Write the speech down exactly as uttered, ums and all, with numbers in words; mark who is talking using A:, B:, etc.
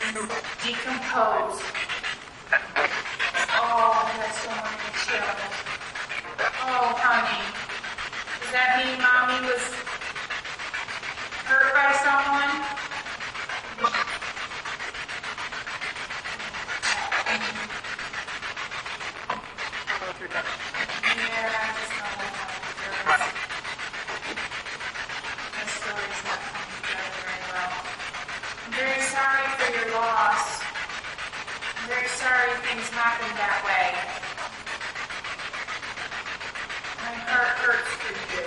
A: Decompose. Oh, that's so many chills. Oh, honey. Does that mean Mommy was hurt by someone? Yeah, I just don't know how to do it. This story's not coming together very well. I'm very sorry for your loss. I'm very sorry things happened that way. My heart hurts for you.